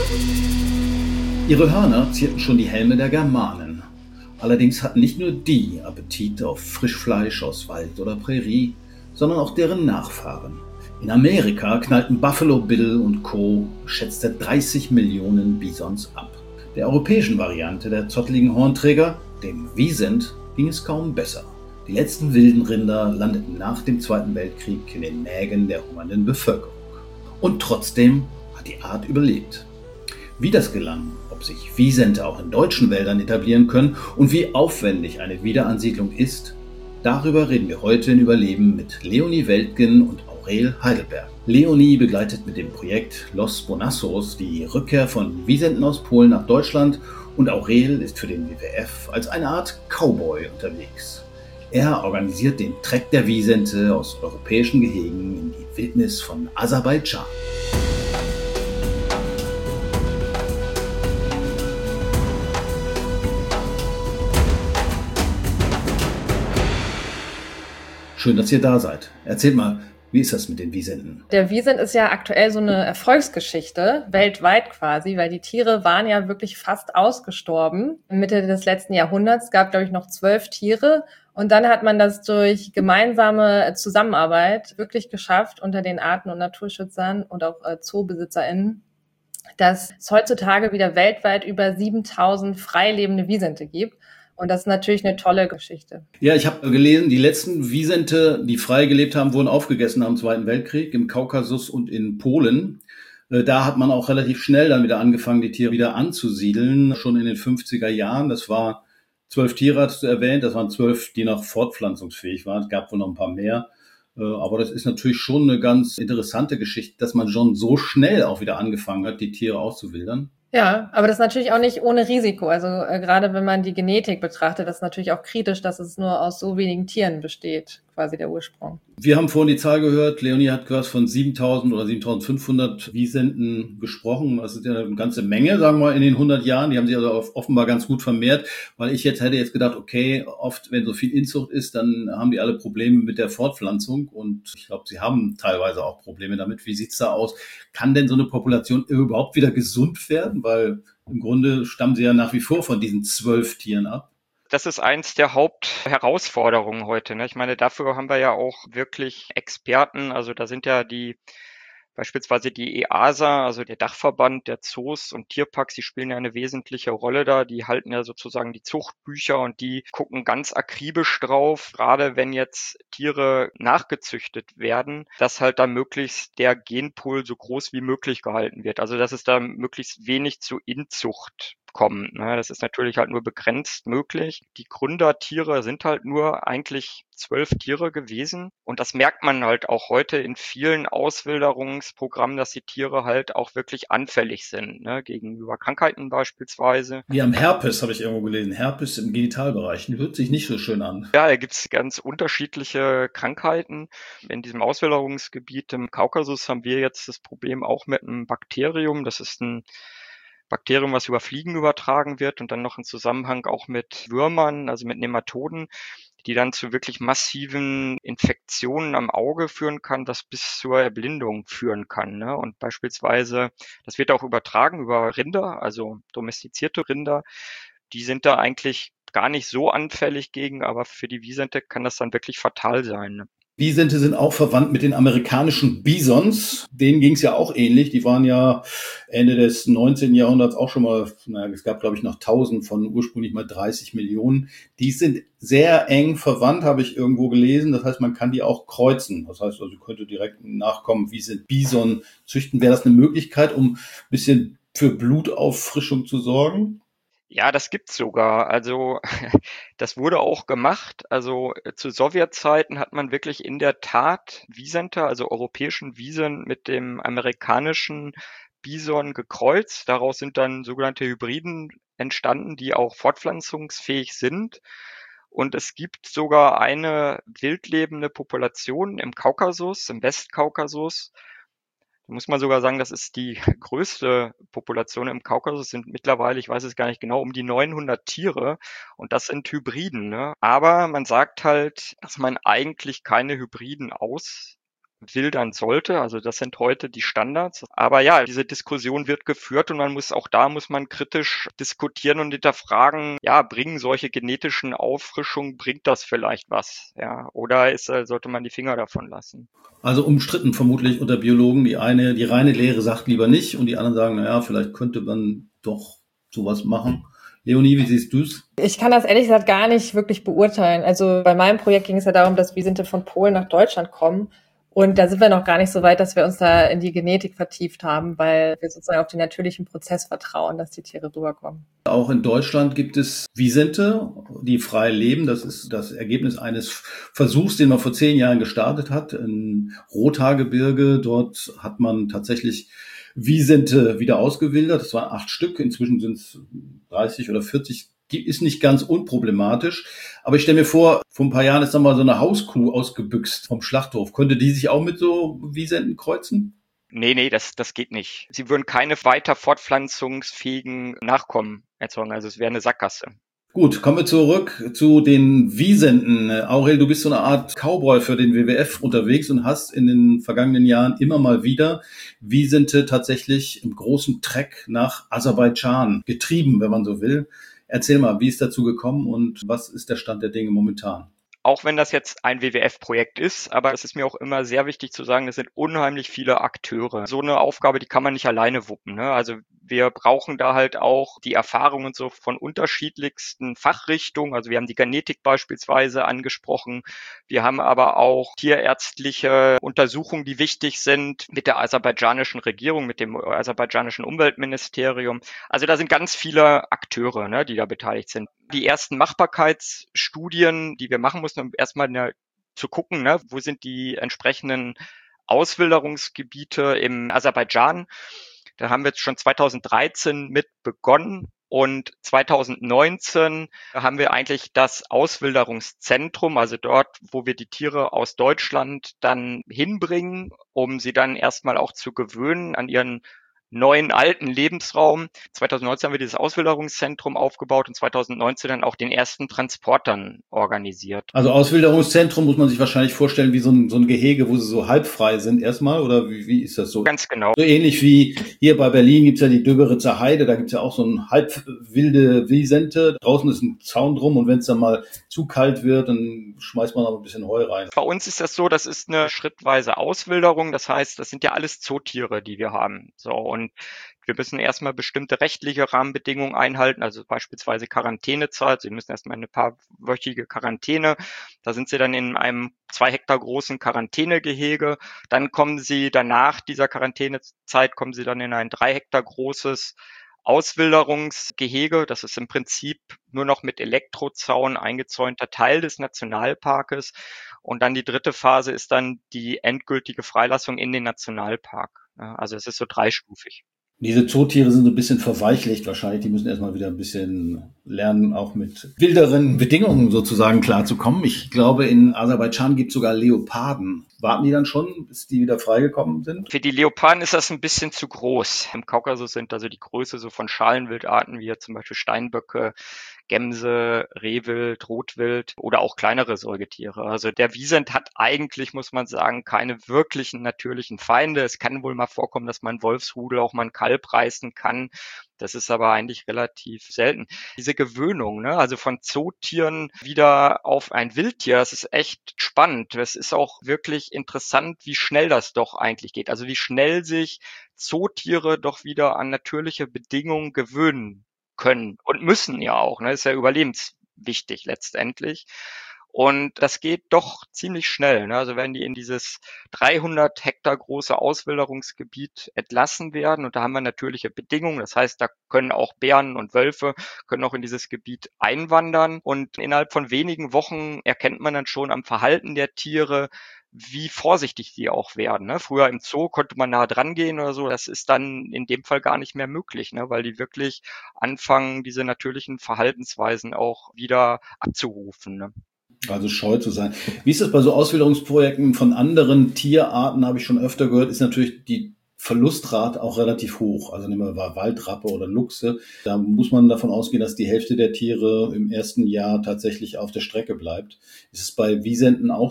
Ihre Hörner zierten schon die Helme der Germanen. Allerdings hatten nicht nur die Appetit auf Frischfleisch aus Wald oder Prärie, sondern auch deren Nachfahren. In Amerika knallten Buffalo Bill und Co. geschätzte 30 Millionen Bisons ab. Der europäischen Variante der zotteligen Hornträger, dem Wisent, ging es kaum besser. Die letzten wilden Rinder landeten nach dem Zweiten Weltkrieg in den Mägen der hungernden Bevölkerung. Und trotzdem hat die Art überlebt. Wie das gelang, ob sich Wisente auch in deutschen Wäldern etablieren können und wie aufwendig eine Wiederansiedlung ist, darüber reden wir heute in Überleben mit Leonie Weltgen und Aurel Heidelberg. Leonie begleitet mit dem Projekt Los Bonassos die Rückkehr von Wisenten aus Polen nach Deutschland und Aurel ist für den WWF als eine Art Cowboy unterwegs. Er organisiert den Trek der Wisente aus europäischen Gehegen in die Wildnis von Aserbaidschan. Schön, dass ihr da seid. Erzählt mal, wie ist das mit den Wisenten? Der Wisent ist ja aktuell so eine Erfolgsgeschichte, weltweit quasi, weil die Tiere waren ja wirklich fast ausgestorben. Mitte des letzten Jahrhunderts gab, glaube ich, noch 12 Tiere. Und dann hat man das durch gemeinsame Zusammenarbeit wirklich geschafft unter den Arten- und Naturschützern und auch ZoobesitzerInnen, dass es heutzutage wieder weltweit über 7000 freilebende Wisente gibt. Und das ist natürlich eine tolle Geschichte. Ja, ich habe gelesen, die letzten Wisente, die frei gelebt haben, wurden aufgegessen am Zweiten Weltkrieg im Kaukasus und in Polen. Da hat man auch relativ schnell dann wieder angefangen, die Tiere wieder anzusiedeln, schon in den 50er Jahren. Das war 12 Tiere, hast du erwähnt, das waren 12, die noch fortpflanzungsfähig waren. Es gab wohl noch ein paar mehr. Aber das ist natürlich schon eine ganz interessante Geschichte, dass man schon so schnell auch wieder angefangen hat, die Tiere auszuwildern. Ja, aber das ist natürlich auch nicht ohne Risiko. Also gerade wenn man die Genetik betrachtet, das ist natürlich auch kritisch, dass es nur aus so wenigen Tieren besteht, quasi der Ursprung. Wir haben vorhin die Zahl gehört, Leonie hat gehört von 7000 oder 7500 Wisenten gesprochen. Das ist ja eine ganze Menge, sagen wir mal, in den 100 Jahren. Die haben sich also offenbar ganz gut vermehrt, weil ich hätte jetzt gedacht, okay, oft, wenn so viel Inzucht ist, dann haben die alle Probleme mit der Fortpflanzung und ich glaube, sie haben teilweise auch Probleme damit. Wie sieht's da aus? Kann denn so eine Population überhaupt wieder gesund werden? Weil im Grunde stammen sie ja nach wie vor von diesen 12 Tieren ab. Das ist eins der Hauptherausforderungen heute, ne? Ich meine, dafür haben wir ja auch wirklich Experten. Also da sind ja beispielsweise die EASA, also der Dachverband der Zoos und Tierparks, die spielen ja eine wesentliche Rolle da. Die halten ja sozusagen die Zuchtbücher und die gucken ganz akribisch drauf, gerade wenn jetzt Tiere nachgezüchtet werden, dass halt da möglichst der Genpool so groß wie möglich gehalten wird. Also dass es da möglichst wenig zu Inzucht kommt. Ne? Das ist natürlich halt nur begrenzt möglich. Die Gründertiere sind halt nur eigentlich 12 Tiere gewesen. Und das merkt man halt auch heute in vielen Auswilderungsprogrammen, dass die Tiere halt auch wirklich anfällig sind, ne? Gegenüber Krankheiten beispielsweise. Wie am Herpes, habe ich irgendwo gelesen. Herpes im Genitalbereich. Hört sich nicht so schön an. Ja, da gibt's ganz unterschiedliche Krankheiten. In diesem Auswilderungsgebiet im Kaukasus haben wir jetzt das Problem auch mit einem Bakterium. Das ist ein Bakterium, was über Fliegen übertragen wird und dann noch im Zusammenhang auch mit Würmern, also mit Nematoden, die dann zu wirklich massiven Infektionen am Auge führen kann, das bis zur Erblindung führen kann. Ne? Und beispielsweise, das wird auch übertragen über Rinder, also domestizierte Rinder, die sind da eigentlich gar nicht so anfällig gegen, aber für die Wisente kann das dann wirklich fatal sein. Ne? Wisente sind auch verwandt mit den amerikanischen Bisons. Denen ging es ja auch ähnlich. Die waren ja Ende des 19. Jahrhunderts auch schon mal, es gab glaube ich noch 1000 von ursprünglich mal 30 Millionen. Die sind sehr eng verwandt, habe ich irgendwo gelesen. Das heißt, man kann die auch kreuzen. Das heißt, also könnte direkt ein Nachkommen Wisent Bison züchten. Wäre das eine Möglichkeit, um ein bisschen für Blutauffrischung zu sorgen? Ja, das gibt's sogar. Also das wurde auch gemacht. Also zu Sowjetzeiten hat man wirklich in der Tat Wisente, also europäischen Bison mit dem amerikanischen Bison gekreuzt. Daraus sind dann sogenannte Hybriden entstanden, die auch fortpflanzungsfähig sind. Und es gibt sogar eine wildlebende Population im Kaukasus, im Westkaukasus. Da muss man sogar sagen, das ist die größte Population im Kaukasus, sind mittlerweile, ich weiß es gar nicht genau, um die 900 Tiere und das sind Hybriden. Ne? Aber man sagt halt, dass man eigentlich keine Hybriden wildern sollte. Also das sind heute die Standards. Aber ja, diese Diskussion wird geführt und muss man kritisch diskutieren und hinterfragen, ja, bringen solche genetischen Auffrischungen, bringt das vielleicht was? Ja, oder sollte man die Finger davon lassen? Also umstritten vermutlich unter Biologen. Die reine Lehre sagt lieber nicht und die anderen sagen, naja, vielleicht könnte man doch sowas machen. Leonie, wie siehst du's? Ich kann das ehrlich gesagt gar nicht wirklich beurteilen. Also bei meinem Projekt ging es ja darum, dass Wisente von Polen nach Deutschland kommen. Und da sind wir noch gar nicht so weit, dass wir uns da in die Genetik vertieft haben, weil wir sozusagen auf den natürlichen Prozess vertrauen, dass die Tiere rüberkommen. Auch in Deutschland gibt es Wisente, die frei leben. Das ist das Ergebnis eines Versuchs, den man vor 10 Jahren gestartet hat. In Rothaargebirge, dort hat man tatsächlich Wisente wieder ausgewildert. Das waren 8 Stück. Inzwischen sind es 30 oder 40. Ist nicht ganz unproblematisch. Aber ich stelle mir vor ein paar Jahren ist dann mal so eine Hauskuh ausgebüxt vom Schlachthof. Könnte die sich auch mit so Wisenten kreuzen? Nee, das geht nicht. Sie würden keine weiter fortpflanzungsfähigen Nachkommen erzeugen. Also es wäre eine Sackgasse. Gut, kommen wir zurück zu den Wisenten. Aurel, du bist so eine Art Cowboy für den WWF unterwegs und hast in den vergangenen Jahren immer mal wieder Wisente tatsächlich im großen Trek nach Aserbaidschan getrieben, wenn man so will. Erzähl mal, wie ist dazu gekommen und was ist der Stand der Dinge momentan? Auch wenn das jetzt ein WWF-Projekt ist, aber es ist mir auch immer sehr wichtig zu sagen, es sind unheimlich viele Akteure. So eine Aufgabe, die kann man nicht alleine wuppen, ne? Also wir brauchen da halt auch die Erfahrungen so von unterschiedlichsten Fachrichtungen. Also wir haben die Genetik beispielsweise angesprochen. Wir haben aber auch tierärztliche Untersuchungen, die wichtig sind mit der aserbaidschanischen Regierung, mit dem aserbaidschanischen Umweltministerium. Also da sind ganz viele Akteure, ne, die da beteiligt sind. Die ersten Machbarkeitsstudien, die wir machen mussten, um erstmal zu gucken, ne, wo sind die entsprechenden Auswilderungsgebiete im Aserbaidschan. Da haben wir jetzt schon 2013 mit begonnen. Und 2019 haben wir eigentlich das Auswilderungszentrum, also dort, wo wir die Tiere aus Deutschland dann hinbringen, um sie dann erstmal auch zu gewöhnen an ihren neuen alten Lebensraum. 2019 haben wir dieses Auswilderungszentrum aufgebaut und 2019 dann auch den ersten Transportern organisiert. Also Auswilderungszentrum muss man sich wahrscheinlich vorstellen wie so ein Gehege, wo sie so halbfrei sind erstmal, oder wie ist das so? Ganz genau. So ähnlich wie hier bei Berlin gibt's ja die Döberitzer Heide, da gibt's ja auch so ein halb wilde Wisente. Draußen ist ein Zaun drum und wenn es dann mal zu kalt wird, dann schmeißt man noch ein bisschen Heu rein. Bei uns ist das so, das ist eine schrittweise Auswilderung. Das heißt, das sind ja alles Zootiere, die wir haben. So, und wir müssen erstmal bestimmte rechtliche Rahmenbedingungen einhalten, also beispielsweise Quarantänezeit. Sie müssen erstmal eine paarwöchige Quarantäne. Da sind sie dann in einem 2 Hektar großen Quarantänegehege. Dann kommen sie danach dieser Quarantänezeit, kommen sie dann in ein 3 Hektar großes Auswilderungsgehege. Das ist im Prinzip nur noch mit Elektrozaun eingezäunter Teil des Nationalparkes. Und dann die dritte Phase ist dann die endgültige Freilassung in den Nationalpark. Also es ist so dreistufig. Diese Zootiere sind so ein bisschen verweichlicht wahrscheinlich. Die müssen erstmal wieder ein bisschen lernen, auch mit wilderen Bedingungen sozusagen klarzukommen. Ich glaube, in Aserbaidschan gibt es sogar Leoparden. Warten die dann schon, bis die wieder freigekommen sind? Für die Leoparden ist das ein bisschen zu groß. Im Kaukasus sind also die Größe so von Schalenwildarten wie zum Beispiel Steinböcke, Gämse, Rehwild, Rotwild oder auch kleinere Säugetiere. Also der Wisent hat eigentlich, muss man sagen, keine wirklichen natürlichen Feinde. Es kann wohl mal vorkommen, dass man Wolfsrudel auch mal einen Kalb reißen kann. Das ist aber eigentlich relativ selten. Diese Gewöhnung, ne, also von Zootieren wieder auf ein Wildtier, das ist echt spannend. Es ist auch wirklich interessant, wie schnell das doch eigentlich geht. Also wie schnell sich Zootiere doch wieder an natürliche Bedingungen gewöhnen können und müssen ja auch, ne? Ist ja überlebenswichtig letztendlich. Und das geht doch ziemlich schnell, ne? Also wenn die in dieses 300 Hektar große Auswilderungsgebiet entlassen werden und da haben wir natürliche Bedingungen, das heißt, da können auch Bären und Wölfe können auch in dieses Gebiet einwandern und innerhalb von wenigen Wochen erkennt man dann schon am Verhalten der Tiere, wie vorsichtig die auch werden. Ne? Früher im Zoo konnte man nah dran gehen oder so. Das ist dann in dem Fall gar nicht mehr möglich, ne? Weil die wirklich anfangen, diese natürlichen Verhaltensweisen auch wieder abzurufen. Ne? Also scheu zu sein. Wie ist das bei so Auswilderungsprojekten von anderen Tierarten, habe ich schon öfter gehört, ist natürlich die Verlustrate auch relativ hoch. Also nehmen wir Waldrappe oder Luchse. Da muss man davon ausgehen, dass die Hälfte der Tiere im ersten Jahr tatsächlich auf der Strecke bleibt. Ist es bei Wisenten auch so?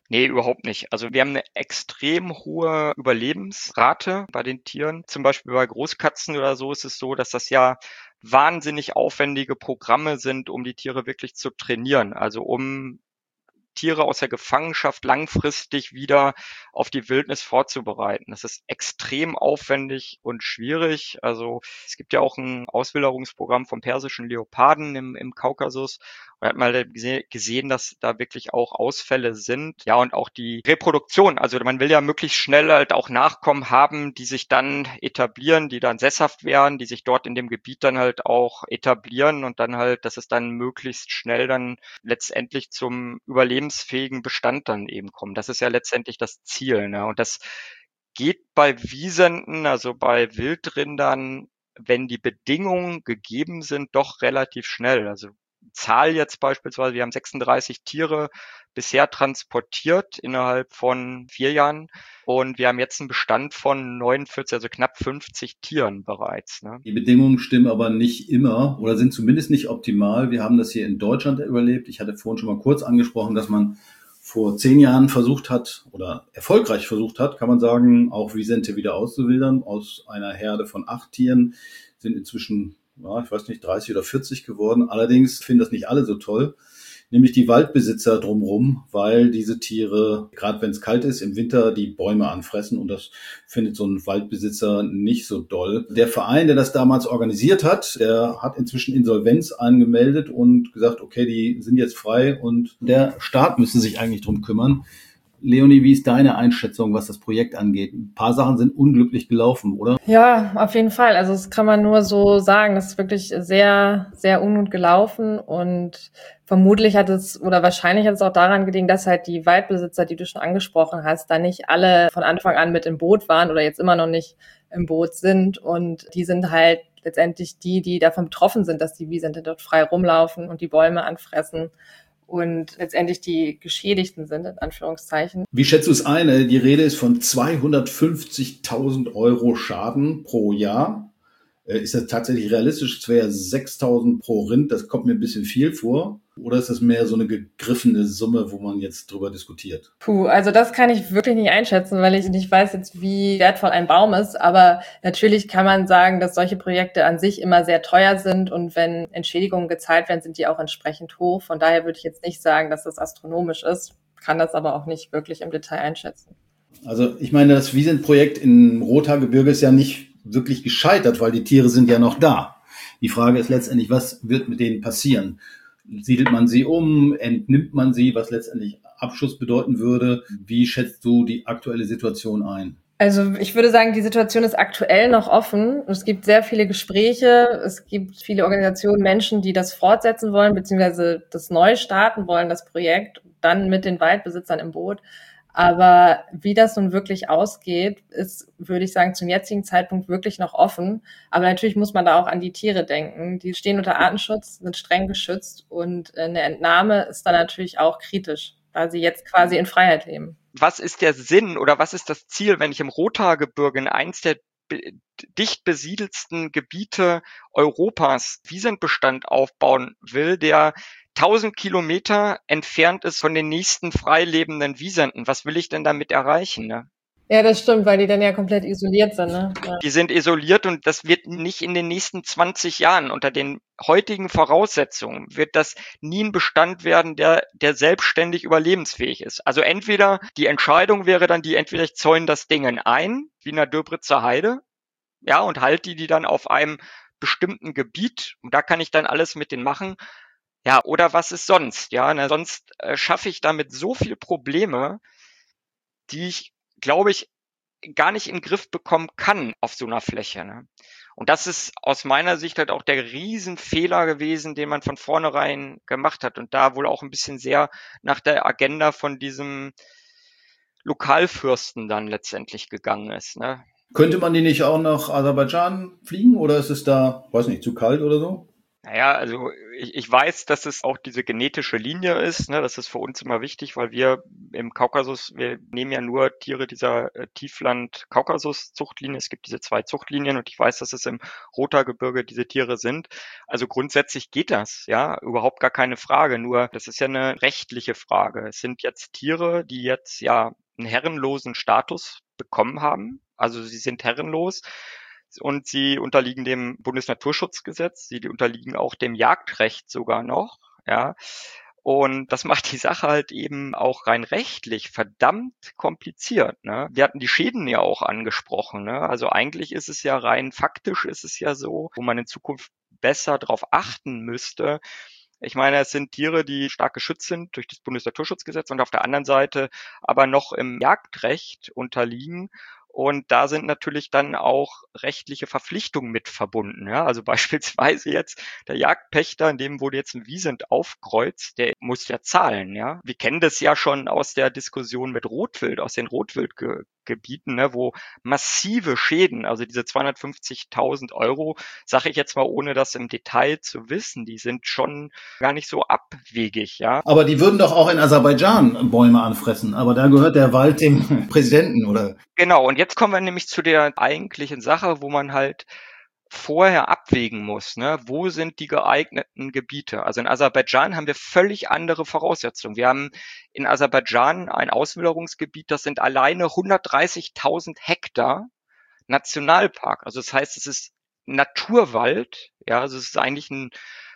Nee, überhaupt nicht. Also wir haben eine extrem hohe Überlebensrate bei den Tieren. Zum Beispiel bei Großkatzen oder so ist es so, dass das ja wahnsinnig aufwendige Programme sind, um die Tiere wirklich zu trainieren. Also um Tiere aus der Gefangenschaft langfristig wieder auf die Wildnis vorzubereiten. Das ist extrem aufwendig und schwierig. Also es gibt ja auch ein Auswilderungsprogramm vom persischen Leoparden im Kaukasus. Und hat mal gesehen, dass da wirklich auch Ausfälle sind. Ja, und auch die Reproduktion. Also man will ja möglichst schnell halt auch Nachkommen haben, die sich dann etablieren, die dann sesshaft werden, die sich dort in dem Gebiet dann halt auch etablieren und dann halt, dass es dann möglichst schnell dann letztendlich zum überlebensfähigen Bestand dann eben kommen. Das ist ja letztendlich das Ziel, ne? Und das geht bei Wiesenten, also bei Wildrindern, wenn die Bedingungen gegeben sind, doch relativ schnell. Also Zahl jetzt beispielsweise, wir haben 36 Tiere bisher transportiert innerhalb von 4 Jahren und wir haben jetzt einen Bestand von 49, also knapp 50 Tieren bereits, ne? Die Bedingungen stimmen aber nicht immer oder sind zumindest nicht optimal. Wir haben das hier in Deutschland überlebt. Ich hatte vorhin schon mal kurz angesprochen, dass man vor 10 Jahren versucht hat oder erfolgreich versucht hat, kann man sagen, auch Wisente wieder auszuwildern. Aus einer Herde von 8 Tieren sind inzwischen, ja, ich weiß nicht, 30 oder 40 geworden. Allerdings finden das nicht alle so toll, nämlich die Waldbesitzer drumherum, weil diese Tiere, gerade wenn es kalt ist, im Winter die Bäume anfressen und das findet so ein Waldbesitzer nicht so doll. Der Verein, der das damals organisiert hat, der hat inzwischen Insolvenz angemeldet und gesagt, okay, die sind jetzt frei und der Staat müsste sich eigentlich drum kümmern. Leonie, wie ist deine Einschätzung, was das Projekt angeht? Ein paar Sachen sind unglücklich gelaufen, oder? Ja, auf jeden Fall. Also das kann man nur so sagen. Das ist wirklich sehr, sehr ungut gelaufen und vermutlich hat es oder wahrscheinlich hat es auch daran gelegen, dass halt die Waldbesitzer, die du schon angesprochen hast, da nicht alle von Anfang an mit im Boot waren oder jetzt immer noch nicht im Boot sind und die sind halt letztendlich die davon betroffen sind, dass die Wiesente dort frei rumlaufen und die Bäume anfressen und letztendlich die Geschädigten sind, in Anführungszeichen. Wie schätzt du es ein? Die Rede ist von 250.000 Euro Schaden pro Jahr. Ist das tatsächlich realistisch? Es wäre 6.000 pro Rind. Das kommt mir ein bisschen viel vor. Oder ist das mehr so eine gegriffene Summe, wo man jetzt drüber diskutiert? Also das kann ich wirklich nicht einschätzen, weil ich nicht weiß jetzt, wie wertvoll ein Baum ist. Aber natürlich kann man sagen, dass solche Projekte an sich immer sehr teuer sind. Und wenn Entschädigungen gezahlt werden, sind die auch entsprechend hoch. Von daher würde ich jetzt nicht sagen, dass das astronomisch ist, kann das aber auch nicht wirklich im Detail einschätzen. Also ich meine, das Wiesent-Projekt im Rothaargebirge ist ja nicht wirklich gescheitert, weil die Tiere sind ja noch da. Die Frage ist letztendlich, was wird mit denen passieren? Siedelt man sie um? Entnimmt man sie, was letztendlich Abschuss bedeuten würde? Wie schätzt du die aktuelle Situation ein? Also ich würde sagen, die Situation ist aktuell noch offen. Es gibt sehr viele Gespräche, es gibt viele Organisationen, Menschen, die das fortsetzen wollen, beziehungsweise das neu starten wollen, das Projekt, dann mit den Waldbesitzern im Boot. Aber wie das nun wirklich ausgeht, ist, würde ich sagen, zum jetzigen Zeitpunkt wirklich noch offen. Aber natürlich muss man da auch an die Tiere denken. Die stehen unter Artenschutz, sind streng geschützt und eine Entnahme ist dann natürlich auch kritisch, da sie jetzt quasi in Freiheit leben. Was ist der Sinn oder was ist das Ziel, wenn ich im Rothaargebirge in eins der dicht besiedelsten Gebiete Europas Wiesenbestand aufbauen will, der 1000 Kilometer entfernt ist von den nächsten frei lebenden Wiesenten? Was will ich denn damit erreichen, ne? Ja, das stimmt, weil die dann ja komplett isoliert sind, ne? Ja. Die sind isoliert und das wird nicht in den nächsten 20 Jahren unter den heutigen Voraussetzungen wird das nie ein Bestand werden, der selbstständig überlebensfähig ist. Also entweder die Entscheidung wäre dann die, entweder ich zäune das Ding ein, wie in der Döberitzer Heide, ja, und halte die dann auf einem bestimmten Gebiet und da kann ich dann alles mit denen machen. Ja, oder was ist sonst? Ja, na, sonst schaffe ich damit so viel Probleme, die ich, glaube ich, gar nicht in den Griff bekommen kann auf so einer Fläche. Ne? Und das ist aus meiner Sicht halt auch der Riesenfehler gewesen, den man von vornherein gemacht hat und da wohl auch ein bisschen sehr nach der Agenda von diesem Lokalfürsten dann letztendlich gegangen ist. Ne? Könnte man die nicht auch nach Aserbaidschan fliegen oder ist es da, weiß nicht, zu kalt oder so? Naja, also ich weiß, dass es auch diese genetische Linie ist, ne? Das ist für uns immer wichtig, weil wir im Kaukasus, wir nehmen ja nur Tiere dieser Tiefland-Kaukasus-Zuchtlinie. Es gibt diese 2 Zuchtlinien und ich weiß, dass es im Rothaargebirge diese Tiere sind. Also grundsätzlich geht das, ja, überhaupt gar keine Frage. Nur das ist ja eine rechtliche Frage. Es sind jetzt Tiere, die jetzt ja einen herrenlosen Status bekommen haben. Also sie sind herrenlos und sie unterliegen dem Bundesnaturschutzgesetz, sie unterliegen auch dem Jagdrecht sogar noch, ja. Und das macht die Sache halt eben auch rein rechtlich verdammt kompliziert, ne? Wir hatten die Schäden ja auch angesprochen, ne? Also eigentlich ist es ja rein faktisch ist es ja so, wo man in Zukunft besser darauf achten müsste. Ich meine, es sind Tiere, die stark geschützt sind durch das Bundesnaturschutzgesetz und auf der anderen Seite aber noch im Jagdrecht unterliegen. Und da sind natürlich dann auch rechtliche Verpflichtungen mit verbunden. Ja? Also beispielsweise jetzt der Jagdpächter, in dem wurde jetzt ein Wiesent aufkreuzt, der muss ja zahlen. Ja? Wir kennen das ja schon aus der Diskussion mit Rotwild, aus den Rotwildgebieten, ne, wo massive Schäden, also diese 250.000 Euro, sage ich jetzt mal, ohne das im Detail zu wissen, die sind schon gar nicht so abwegig. Ja? Aber die würden doch auch in Aserbaidschan Bäume anfressen. Aber da gehört der Wald dem Präsidenten, oder? Genau, und jetzt kommen wir nämlich zu der eigentlichen Sache, wo man halt vorher abwägen muss, ne? Wo sind die geeigneten Gebiete? Also in Aserbaidschan haben wir völlig andere Voraussetzungen. Wir haben in Aserbaidschan ein Auswilderungsgebiet, das sind alleine 130.000 Hektar Nationalpark. Also das heißt, es ist Naturwald, ja, also es ist eigentlich ein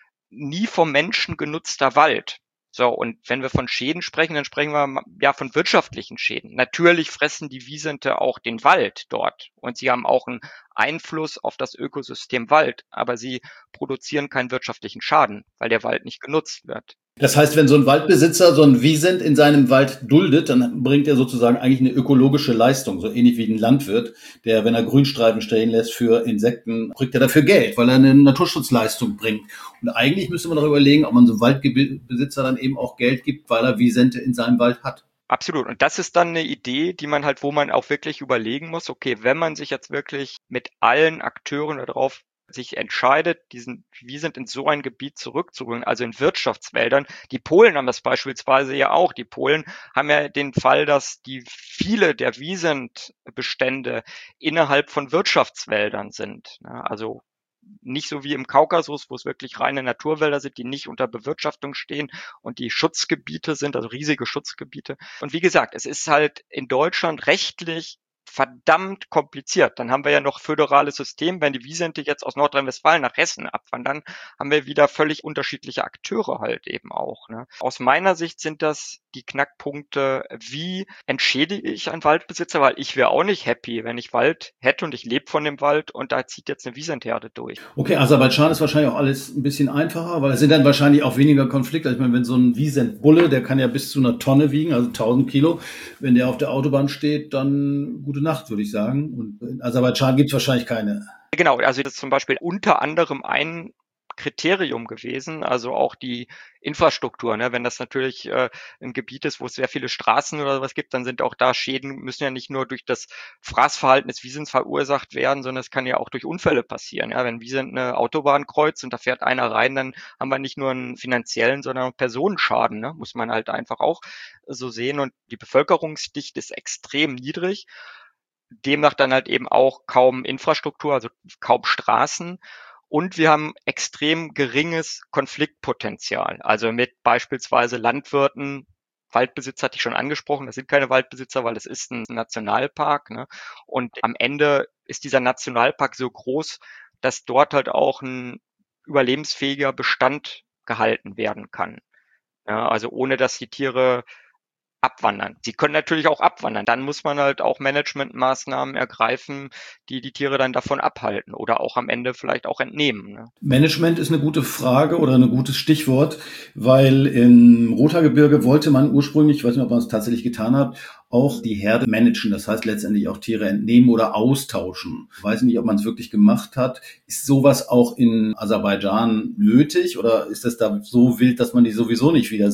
nie vom Menschen genutzter Wald. So, und wenn wir von Schäden sprechen, dann sprechen wir ja von wirtschaftlichen Schäden. Natürlich fressen die Wiesente auch den Wald dort und sie haben auch einen Einfluss auf das Ökosystem Wald, aber sie produzieren keinen wirtschaftlichen Schaden, weil der Wald nicht genutzt wird. Das heißt, wenn so ein Waldbesitzer so ein Wiesent in seinem Wald duldet, dann bringt er sozusagen eigentlich eine ökologische Leistung, so ähnlich wie ein Landwirt, der, wenn er Grünstreifen stehen lässt für Insekten, kriegt er dafür Geld, weil er eine Naturschutzleistung bringt. Und eigentlich müsste man doch überlegen, ob man so einem Waldbesitzer dann eben auch Geld gibt, weil er Wiesente in seinem Wald hat. Absolut. Und das ist dann eine Idee, die man halt, wo man auch wirklich überlegen muss, okay, wenn man sich jetzt wirklich mit allen Akteuren darauf sich entscheidet, Wiesent in so ein Gebiet zurückzubringen, also in Wirtschaftswäldern. Die Polen haben das beispielsweise ja auch. Die Polen haben ja den Fall, dass viele der Wiesentbestände innerhalb von Wirtschaftswäldern sind. Also nicht so wie im Kaukasus, wo es wirklich reine Naturwälder sind, die nicht unter Bewirtschaftung stehen und die Schutzgebiete sind, also riesige Schutzgebiete. Und wie gesagt, es ist halt in Deutschland rechtlich verdammt kompliziert. Dann haben wir ja noch föderales System. Wenn die Wiesente jetzt aus Nordrhein-Westfalen nach Hessen abwandern, haben wir wieder völlig unterschiedliche Akteure halt eben auch. Ne? Aus meiner Sicht sind das die Knackpunkte, wie entschädige ich einen Waldbesitzer, weil ich wäre auch nicht happy, wenn ich Wald hätte und ich lebe von dem Wald und da zieht jetzt eine Wiesentherde durch. Okay, Aserbaidschan ist wahrscheinlich auch alles ein bisschen einfacher, weil es sind dann wahrscheinlich auch weniger Konflikte. Also ich meine, wenn so ein Wiesentbulle, der kann ja bis zu einer Tonne wiegen, also 1000 Kilo, wenn der auf der Autobahn steht, dann gute Nacht, würde ich sagen. Und in Aserbaidschan gibt es wahrscheinlich keine. Genau, also das ist zum Beispiel unter anderem ein Kriterium gewesen, also auch die Infrastruktur. Ne? Wenn das natürlich ein Gebiet ist, wo es sehr viele Straßen oder sowas gibt, dann sind auch da Schäden, müssen ja nicht nur durch das Fraßverhalten des Wiesens verursacht werden, sondern es kann ja auch durch Unfälle passieren. Ja? Wenn Wiesent eine Autobahn kreuzt und da fährt einer rein, dann haben wir nicht nur einen finanziellen, sondern auch einen Personenschaden. Ne? Muss man halt einfach auch so sehen. Und die Bevölkerungsdichte ist extrem niedrig. Demnach dann halt eben auch kaum Infrastruktur, also kaum Straßen. Und wir haben extrem geringes Konfliktpotenzial. Also mit beispielsweise Landwirten, Waldbesitzer hatte ich schon angesprochen, das sind keine Waldbesitzer, weil es ist ein Nationalpark. Ne? Und am Ende ist dieser Nationalpark so groß, dass dort halt auch ein überlebensfähiger Bestand gehalten werden kann. Ja, also ohne dass die Tiere abwandern. Sie können natürlich auch abwandern. Dann muss man halt auch Managementmaßnahmen ergreifen, die die Tiere dann davon abhalten oder auch am Ende vielleicht auch entnehmen. Ne? Management ist eine gute Frage oder ein gutes Stichwort, weil im Rothaargebirge wollte man ursprünglich, ich weiß nicht, ob man es tatsächlich getan hat, auch die Herde managen. Das heißt letztendlich auch Tiere entnehmen oder austauschen. Ich weiß nicht, ob man es wirklich gemacht hat. Ist sowas auch in Aserbaidschan nötig oder ist das da so wild, dass man die sowieso nicht wieder sieht?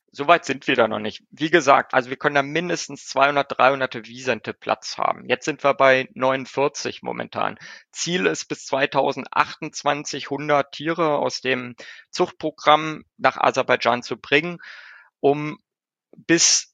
Soweit sind wir da noch nicht. Wie gesagt, also wir können da mindestens 200, 300 Wiesente Platz haben. Jetzt sind wir bei 49 momentan. Ziel ist bis 2028 100 Tiere aus dem Zuchtprogramm nach Aserbaidschan zu bringen, um bis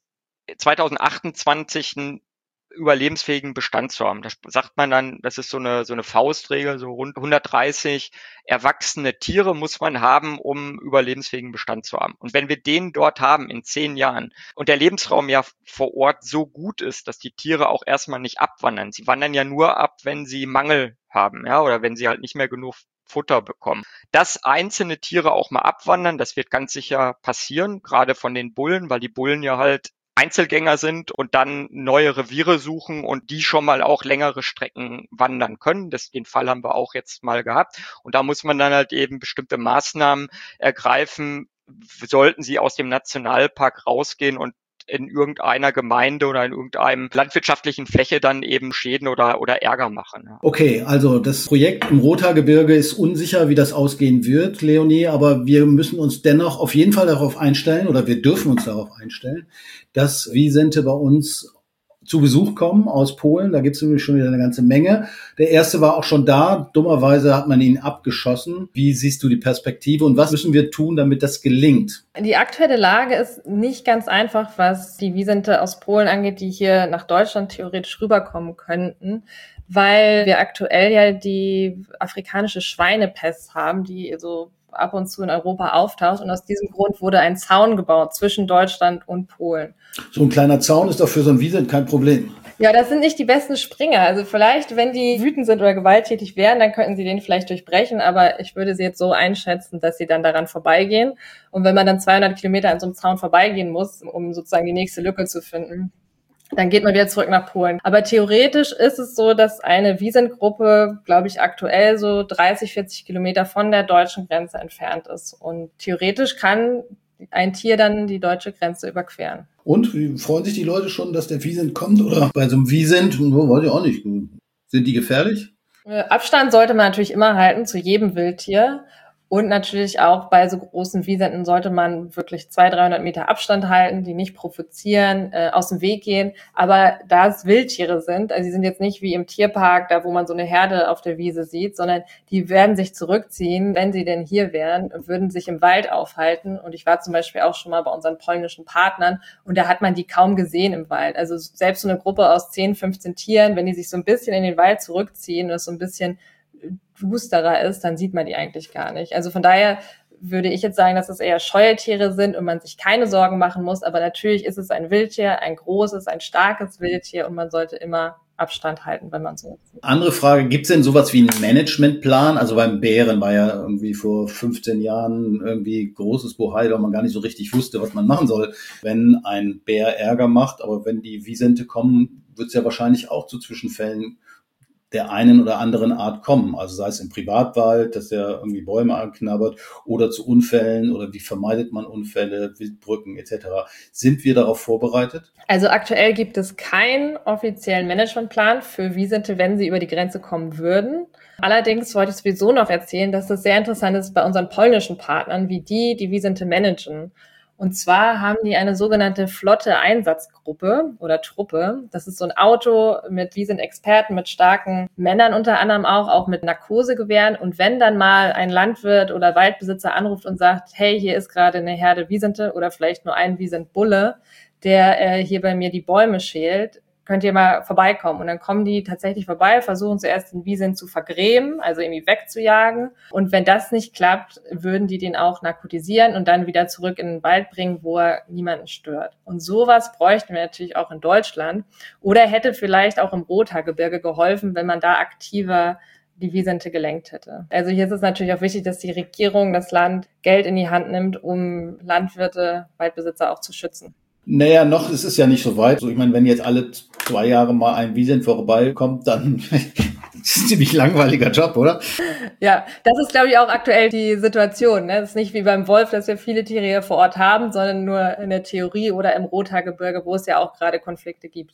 2028 einen überlebensfähigen Bestand zu haben. Das sagt man dann, das ist so eine Faustregel, so rund 130 erwachsene Tiere muss man haben, um überlebensfähigen Bestand zu haben. Und wenn wir den dort haben in 10 Jahren und der Lebensraum ja vor Ort so gut ist, dass die Tiere auch erstmal nicht abwandern. Sie wandern ja nur ab, wenn sie Mangel haben, ja, oder wenn sie halt nicht mehr genug Futter bekommen. Dass einzelne Tiere auch mal abwandern, das wird ganz sicher passieren, gerade von den Bullen, weil die Bullen ja halt Einzelgänger sind und dann neue Reviere suchen und die schon mal auch längere Strecken wandern können. Den Fall haben wir auch jetzt mal gehabt. Und da muss man dann halt eben bestimmte Maßnahmen ergreifen, sollten sie aus dem Nationalpark rausgehen und in irgendeiner Gemeinde oder in irgendeinem landwirtschaftlichen Fläche dann eben Schäden oder Ärger machen. Ja. Okay, also das Projekt im Rothaargebirge ist unsicher, wie das ausgehen wird, Leonie, aber wir müssen uns dennoch auf jeden Fall darauf einstellen oder wir dürfen uns darauf einstellen, dass Wisente bei uns zu Besuch kommen aus Polen. Da gibt es nämlich schon wieder eine ganze Menge. Der erste war auch schon da. Dummerweise hat man ihn abgeschossen. Wie siehst du die Perspektive und was müssen wir tun, damit das gelingt? Die aktuelle Lage ist nicht ganz einfach, was die Wisente aus Polen angeht, die hier nach Deutschland theoretisch rüberkommen könnten, weil wir aktuell ja die afrikanische Schweinepest haben, die so ab und zu in Europa auftaucht. Und aus diesem Grund wurde ein Zaun gebaut zwischen Deutschland und Polen. So ein kleiner Zaun ist doch für so ein Wiesent kein Problem. Ja, das sind nicht die besten Springer. Also vielleicht, wenn die wütend sind oder gewalttätig wären, dann könnten sie den vielleicht durchbrechen. Aber ich würde sie jetzt so einschätzen, dass sie dann daran vorbeigehen. Und wenn man dann 200 Kilometer an so einem Zaun vorbeigehen muss, um sozusagen die nächste Lücke zu finden, dann geht man wieder zurück nach Polen. Aber theoretisch ist es so, dass eine Wisent-Gruppe, glaube ich, aktuell so 30, 40 Kilometer von der deutschen Grenze entfernt ist. Und theoretisch kann ein Tier dann die deutsche Grenze überqueren. Und wie freuen sich die Leute schon, dass der Wisent kommt? Oder bei so einem Wisent, weiß ich auch nicht, sind die gefährlich? Abstand sollte man natürlich immer halten zu jedem Wildtier. Und natürlich auch bei so großen Wisenten sollte man wirklich 200, 300 Meter Abstand halten, die nicht provozieren, aus dem Weg gehen. Aber da es Wildtiere sind, also sie sind jetzt nicht wie im Tierpark, da wo man so eine Herde auf der Wiese sieht, sondern die werden sich zurückziehen, wenn sie denn hier wären, würden sich im Wald aufhalten. Und ich war zum Beispiel auch schon mal bei unseren polnischen Partnern und da hat man die kaum gesehen im Wald. Also selbst so eine Gruppe aus 10, 15 Tieren, wenn die sich so ein bisschen in den Wald zurückziehen und es so ein bisschen dusterer ist, dann sieht man die eigentlich gar nicht. Also von daher würde ich jetzt sagen, dass es eher Scheuertiere sind und man sich keine Sorgen machen muss. Aber natürlich ist es ein Wildtier, ein großes, ein starkes Wildtier und man sollte immer Abstand halten, wenn man so sieht. Andere Frage, gibt es denn sowas wie einen Managementplan? Also beim Bären war ja irgendwie vor 15 Jahren irgendwie großes Bohai, weil man gar nicht so richtig wusste, was man machen soll, wenn ein Bär Ärger macht. Aber wenn die Wisente kommen, wird es ja wahrscheinlich auch zu Zwischenfällen der einen oder anderen Art kommen. Also sei es im Privatwald, dass er irgendwie Bäume anknabbert oder zu Unfällen oder wie vermeidet man Unfälle, Wildbrücken etc. Sind wir darauf vorbereitet? Also aktuell gibt es keinen offiziellen Managementplan für Wisente, wenn sie über die Grenze kommen würden. Allerdings wollte ich sowieso noch erzählen, dass das sehr interessant ist bei unseren polnischen Partnern, wie die Wisente managen. Und zwar haben die eine sogenannte Flotte-Einsatzgruppe oder Truppe. Das ist so ein Auto mit Wisent-Experten, mit starken Männern unter anderem auch mit Narkosegewehren. Und wenn dann mal ein Landwirt oder Waldbesitzer anruft und sagt, hey, hier ist gerade eine Herde Wisente oder vielleicht nur ein Wisent-Bulle, der hier bei mir die Bäume schält, könnt ihr mal vorbeikommen. Und dann kommen die tatsächlich vorbei, versuchen zuerst den Wisent zu vergrämen, also irgendwie wegzujagen. Und wenn das nicht klappt, würden die den auch narkotisieren und dann wieder zurück in den Wald bringen, wo er niemanden stört. Und sowas bräuchten wir natürlich auch in Deutschland. Oder hätte vielleicht auch im Rothaargebirge geholfen, wenn man da aktiver die Wisente gelenkt hätte. Also hier ist es natürlich auch wichtig, dass die Regierung, das Land Geld in die Hand nimmt, um Landwirte, Waldbesitzer auch zu schützen. Naja, noch ist es ja nicht so weit. So, ich meine, wenn jetzt alle 2 Jahre mal ein Wisent vorbeikommt, dann ist es ein ziemlich langweiliger Job, oder? Ja, das ist, glaube ich, auch aktuell die Situation. Ne? Es ist nicht wie beim Wolf, dass wir viele Tiere hier vor Ort haben, sondern nur in der Theorie oder im Rothaargebirge, wo es ja auch gerade Konflikte gibt.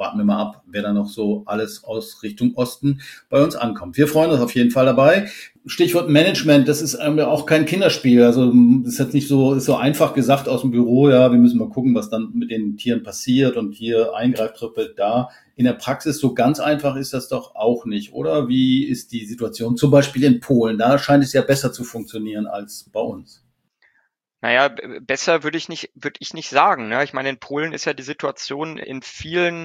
warten wir mal ab, wer da noch so alles aus Richtung Osten bei uns ankommt. Wir freuen uns auf jeden Fall dabei. Stichwort Management, das ist auch kein Kinderspiel. Also das ist jetzt nicht so, ist so einfach gesagt aus dem Büro, ja, wir müssen mal gucken, was dann mit den Tieren passiert und hier eingreift, trippelt da. In der Praxis so ganz einfach ist das doch auch nicht, oder? Wie ist die Situation zum Beispiel in Polen? Da scheint es ja besser zu funktionieren als bei uns. Naja, besser würde ich nicht sagen. Ne? Ich meine, in Polen ist ja die Situation in vielen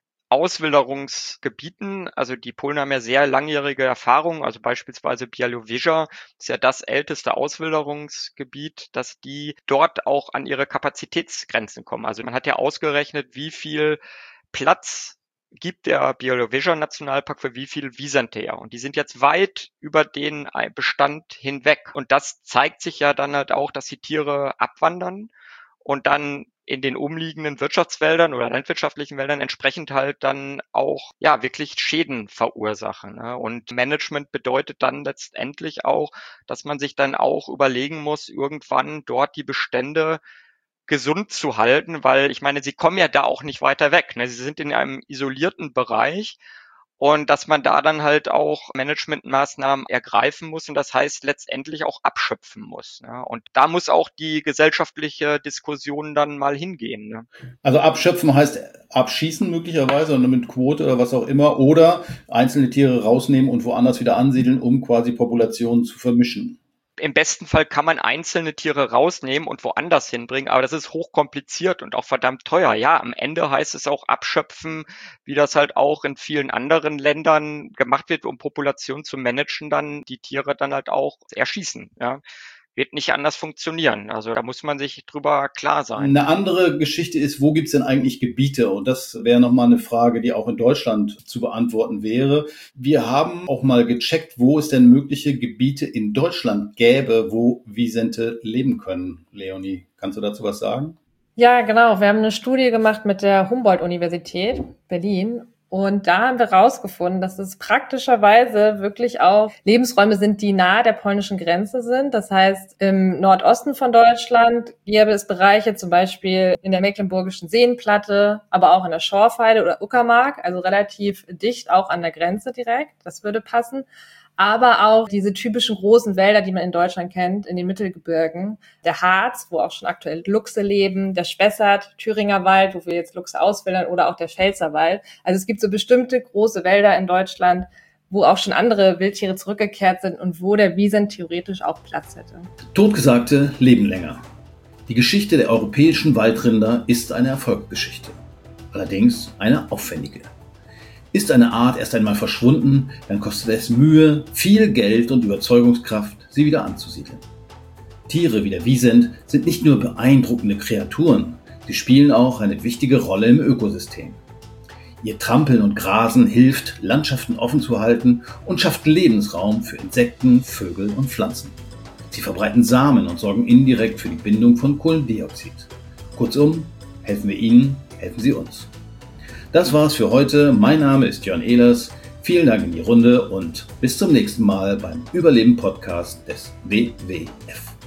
Auswilderungsgebieten, also die Polen haben ja sehr langjährige Erfahrung, also beispielsweise Białowieża ist ja das älteste Auswilderungsgebiet, dass die dort auch an ihre Kapazitätsgrenzen kommen. Also man hat ja ausgerechnet, wie viel Platz gibt der Białowieża Nationalpark für wie viel Wiesente her. Und die sind jetzt weit über den Bestand hinweg. Und das zeigt sich ja dann halt auch, dass die Tiere abwandern und dann in den umliegenden Wirtschaftswäldern oder landwirtschaftlichen Wäldern entsprechend halt dann auch ja wirklich Schäden verursachen. Ne? Und Management bedeutet dann letztendlich auch, dass man sich dann auch überlegen muss, irgendwann dort die Bestände gesund zu halten, weil ich meine, sie kommen ja da auch nicht weiter weg. Ne? Sie sind in einem isolierten Bereich und dass man da dann halt auch Managementmaßnahmen ergreifen muss und das heißt letztendlich auch abschöpfen muss. Ne? Und da muss auch die gesellschaftliche Diskussion dann mal hingehen. Ne? Also abschöpfen heißt abschießen möglicherweise und mit Quote oder was auch immer oder einzelne Tiere rausnehmen und woanders wieder ansiedeln, um quasi Populationen zu vermischen. Im besten Fall kann man einzelne Tiere rausnehmen und woanders hinbringen, aber das ist hochkompliziert und auch verdammt teuer. Ja, am Ende heißt es auch abschöpfen, wie das halt auch in vielen anderen Ländern gemacht wird, um Populationen zu managen, dann die Tiere dann halt auch erschießen. Ja, wird nicht anders funktionieren. Also da muss man sich drüber klar sein. Eine andere Geschichte ist, wo gibt's denn eigentlich Gebiete? Und das wäre nochmal eine Frage, die auch in Deutschland zu beantworten wäre. Wir haben auch mal gecheckt, wo es denn mögliche Gebiete in Deutschland gäbe, wo Wisente leben können. Leonie, kannst du dazu was sagen? Ja, genau. Wir haben eine Studie gemacht mit der Humboldt-Universität Berlin. Und da haben wir rausgefunden, dass es praktischerweise wirklich auch Lebensräume sind, die nahe der polnischen Grenze sind. Das heißt, im Nordosten von Deutschland gäbe es Bereiche, zum Beispiel in der Mecklenburgischen Seenplatte, aber auch in der Schorfheide oder Uckermark, also relativ dicht auch an der Grenze direkt. Das würde passen. Aber auch diese typischen großen Wälder, die man in Deutschland kennt, in den Mittelgebirgen. Der Harz, wo auch schon aktuell Luchse leben, der Spessart, Thüringer Wald, wo wir jetzt Luchse auswildern, oder auch der Pfälzerwald. Also es gibt so bestimmte große Wälder in Deutschland, wo auch schon andere Wildtiere zurückgekehrt sind und wo der Wiesent theoretisch auch Platz hätte. Totgesagte leben länger. Die Geschichte der europäischen Waldrinder ist eine Erfolgsgeschichte. Allerdings eine aufwendige. Ist eine Art erst einmal verschwunden, dann kostet es Mühe, viel Geld und Überzeugungskraft, sie wieder anzusiedeln. Tiere wie der Wisent sind nicht nur beeindruckende Kreaturen, sie spielen auch eine wichtige Rolle im Ökosystem. Ihr Trampeln und Grasen hilft, Landschaften offen zu halten und schafft Lebensraum für Insekten, Vögel und Pflanzen. Sie verbreiten Samen und sorgen indirekt für die Bindung von Kohlendioxid. Kurzum, helfen wir ihnen, helfen sie uns. Das war's für heute. Mein Name ist Jörn Ehlers. Vielen Dank in die Runde und bis zum nächsten Mal beim Überleben-Podcast des WWF.